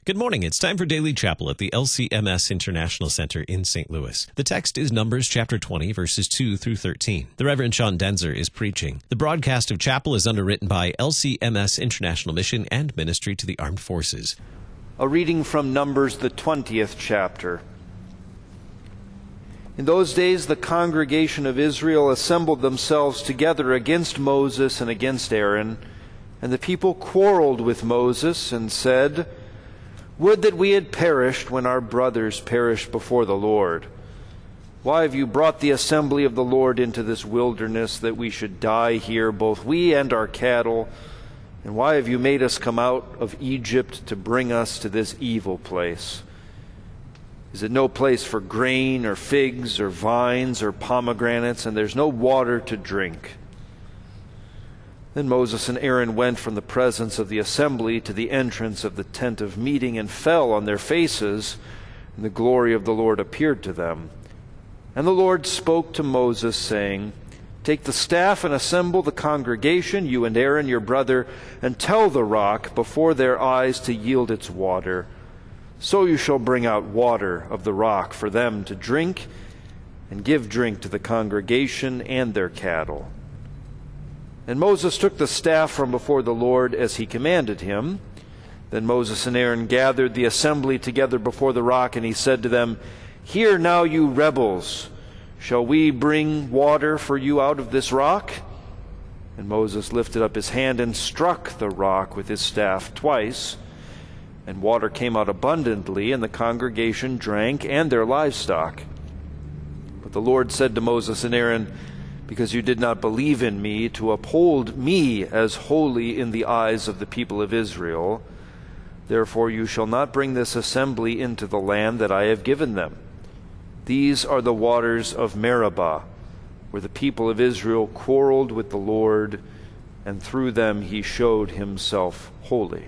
Good morning. It's time for Daily Chapel at the LCMS International Center in St. Louis. The text is Numbers chapter 20, verses 2 through 13. The Reverend Sean Denzer is preaching. The broadcast of chapel is underwritten by LCMS International Mission and Ministry to the Armed Forces. A reading from Numbers, the 20th chapter. In those days the congregation of Israel assembled themselves together against Moses and against Aaron, and the people quarreled with Moses and said, "Would that we had perished when our brothers perished before the Lord. Why have you brought the assembly of the Lord into this wilderness, that we should die here, both we and our cattle? And why have you made us come out of Egypt to bring us to this evil place? Is it no place for grain or figs or vines or pomegranates, and there's no water to drink?" Then Moses and Aaron went from the presence of the assembly to the entrance of the tent of meeting and fell on their faces, and the glory of the Lord appeared to them. And the Lord spoke to Moses, saying, "Take the staff and assemble the congregation, you and Aaron your brother, and tell the rock before their eyes to yield its water. So you shall bring out water of the rock for them to drink, and give drink to the congregation and their cattle." And Moses took the staff from before the Lord as he commanded him. Then Moses and Aaron gathered the assembly together before the rock, and he said to them, "Hear now, you rebels, shall we bring water for you out of this rock?" And Moses lifted up his hand and struck the rock with his staff twice, and water came out abundantly, and the congregation drank and their livestock. But the Lord said to Moses and Aaron, "Because you did not believe in me to uphold me as holy in the eyes of the people of Israel, therefore you shall not bring this assembly into the land that I have given them. These are the waters of Meribah, where the people of Israel quarreled with the Lord, and through them he showed himself holy.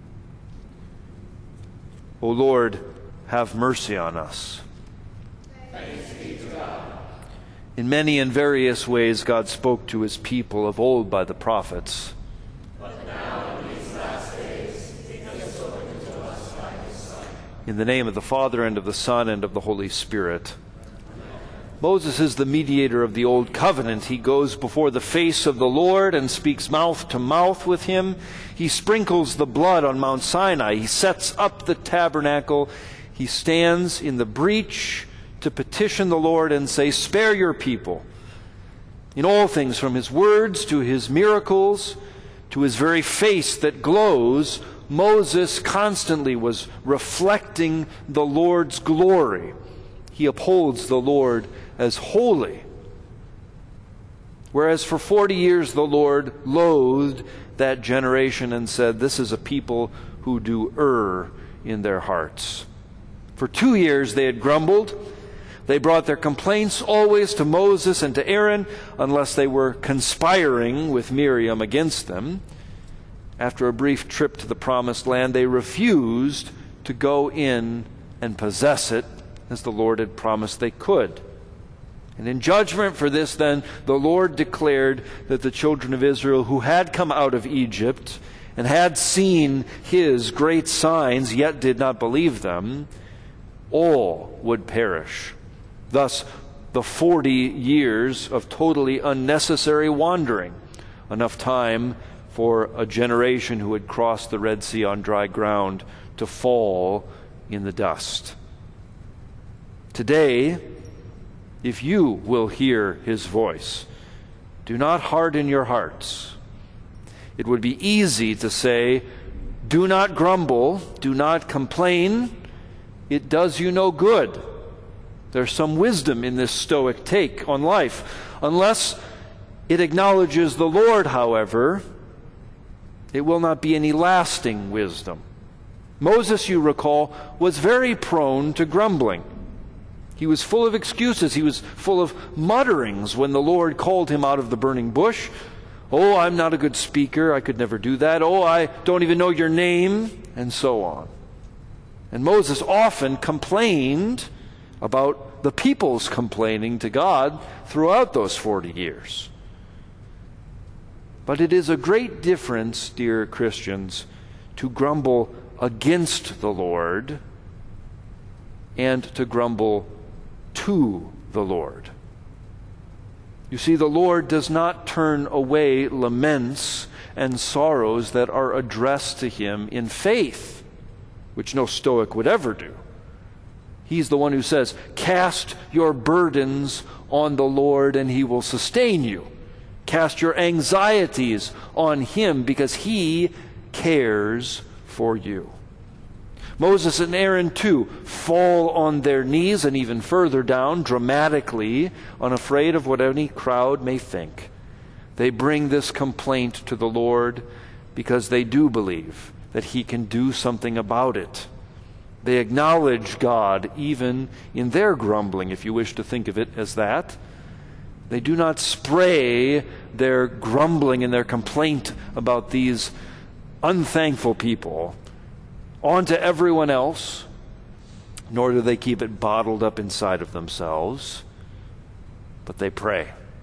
O Lord, have mercy on us." Thanks be to God. In many and various ways God spoke to his people of old by the prophets. But now in these last days he has spoken to us by his Son. In the name of the Father, and of the Son, and of the Holy Spirit. Moses is the mediator of the Old Covenant. He goes before the face of the Lord and speaks mouth to mouth with him. He sprinkles the blood on Mount Sinai. He sets up the tabernacle. He stands in the breach to petition the Lord and say, "Spare your people." In all things, from his words to his miracles, to his very face that glows, Moses constantly was reflecting the Lord's glory. He upholds the Lord as holy. Whereas for 40 years the Lord loathed that generation and said, "This is a people who do err in their hearts." For 2 years they had grumbled. They brought their complaints always to Moses and to Aaron, unless they were conspiring with Miriam against them. After a brief trip to the Promised Land, they refused to go in and possess it, as the Lord had promised they could. And in judgment for this, then, the Lord declared that the children of Israel who had come out of Egypt and had seen his great signs, yet did not believe them, all would perish. Thus, the 40 years of totally unnecessary wandering, enough time for a generation who had crossed the Red Sea on dry ground to fall in the dust. Today, if you will hear his voice, do not harden your hearts. It would be easy to say, "Do not grumble, do not complain. It does you no good." There's some wisdom in this Stoic take on life. Unless it acknowledges the Lord, however, it will not be any lasting wisdom. Moses, you recall, was very prone to grumbling. He was full of excuses. He was full of mutterings when the Lord called him out of the burning bush. "Oh, I'm not a good speaker. I could never do that. Oh, I don't even know your name," and so on. And Moses often complained about the people's complaining to God throughout those 40 years. But it is a great difference, dear Christians, to grumble against the Lord and to grumble to the Lord. You see, the Lord does not turn away laments and sorrows that are addressed to him in faith, which no Stoic would ever do. He's the one who says, cast your burdens on the Lord and he will sustain you. Cast your anxieties on him because he cares for you. Moses and Aaron, too, fall on their knees and even further down, dramatically, unafraid of what any crowd may think. They bring this complaint to the Lord because they do believe that he can do something about it. They acknowledge God even in their grumbling, if you wish to think of it as that. They do not spray their grumbling and their complaint about these unthankful people onto everyone else, nor do they keep it bottled up inside of themselves, but they pray.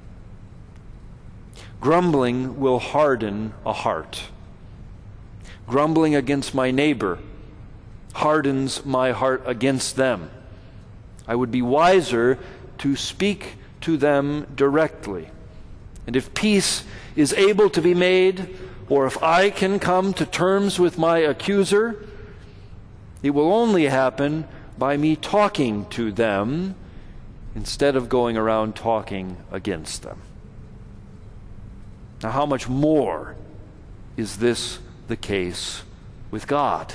Grumbling will harden a heart. Grumbling against my neighbor hardens my heart against them. I would be wiser to speak to them directly. And if peace is able to be made, or if I can come to terms with my accuser, it will only happen by me talking to them instead of going around talking against them. Now, how much more is this the case with God?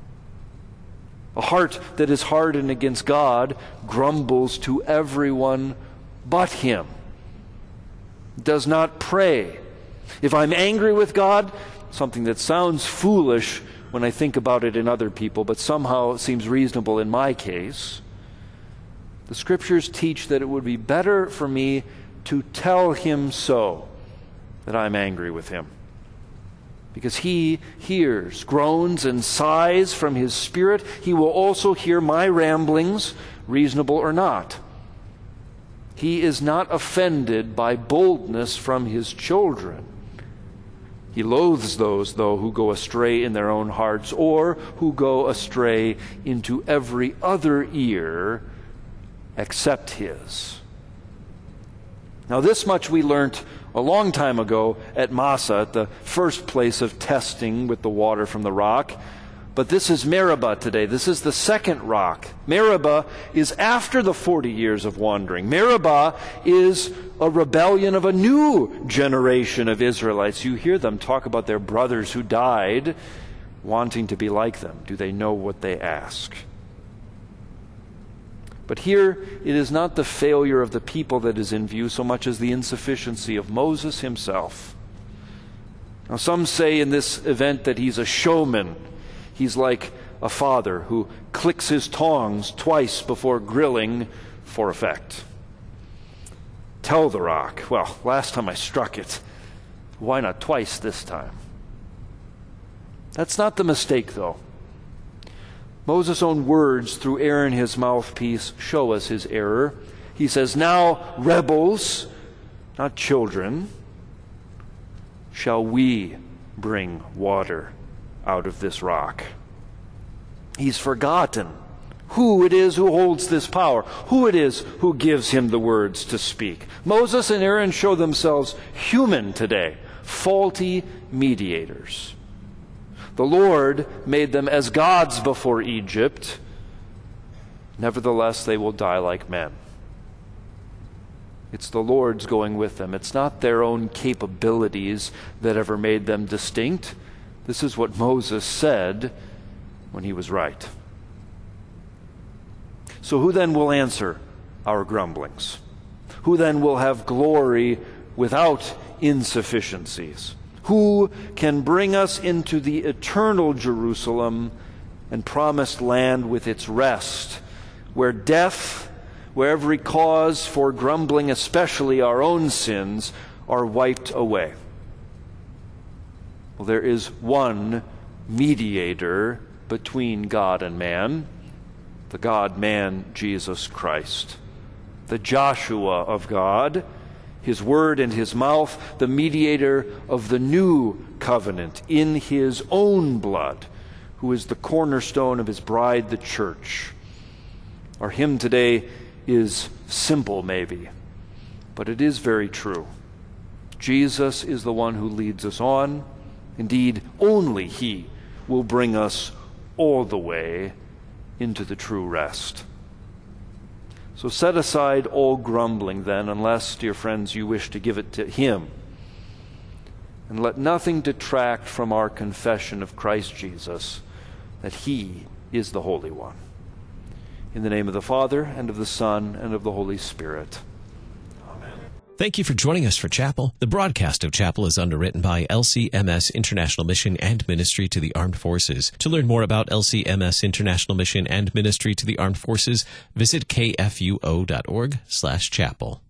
A heart that is hardened against God grumbles to everyone but him, does not pray. If I'm angry with God, something that sounds foolish when I think about it in other people, but somehow seems reasonable in my case, the Scriptures teach that it would be better for me to tell him so, that I'm angry with him. Because he hears groans and sighs from his spirit. He will also hear my ramblings, reasonable or not. He is not offended by boldness from his children. He loathes those, though, who go astray in their own hearts, or who go astray into every other ear except his. Now, this much we learnt a long time ago at Massa, at the first place of testing with the water from the rock. But this is Meribah today. This is the second rock. Meribah is after the 40 years of wandering. Meribah is a rebellion of a new generation of Israelites. You hear them talk about their brothers who died, wanting to be like them. Do they know what they ask? But here, it is not the failure of the people that is in view so much as the insufficiency of Moses himself. Now, some say in this event that he's a showman. He's like a father who clicks his tongs twice before grilling for effect. Tell the rock, well, last time I struck it, why not twice this time? That's not the mistake, though. Moses' own words through Aaron, his mouthpiece, show us his error. He says, now rebels, not children, shall we bring water out of this rock. He's forgotten who it is who holds this power, who it is who gives him the words to speak. Moses and Aaron show themselves human today, faulty mediators. The Lord made them as gods before Egypt. Nevertheless, they will die like men. It's the Lord's going with them. It's not their own capabilities that ever made them distinct. This is what Moses said when he was right. So who then will answer our grumblings? Who then will have glory without insufficiencies? Who can bring us into the eternal Jerusalem and promised land with its rest, where death, where every cause for grumbling, especially our own sins, are wiped away? Well, there is one mediator between God and man, the God-man Jesus Christ, the Joshua of God, his word and his mouth, the mediator of the new covenant in his own blood, who is the cornerstone of his bride, the church. Our hymn today is simple, maybe, but it is very true. Jesus is the one who leads us on. Indeed, only he will bring us all the way into the true rest. So set aside all grumbling then, unless, dear friends, you wish to give it to him. And let nothing detract from our confession of Christ Jesus, that he is the Holy One. In the name of the Father, and of the Son, and of the Holy Spirit. Thank you for joining us for Chapel. The broadcast of Chapel is underwritten by LCMS International Mission and Ministry to the Armed Forces. To learn more about LCMS International Mission and Ministry to the Armed Forces, visit kfuo.org/chapel.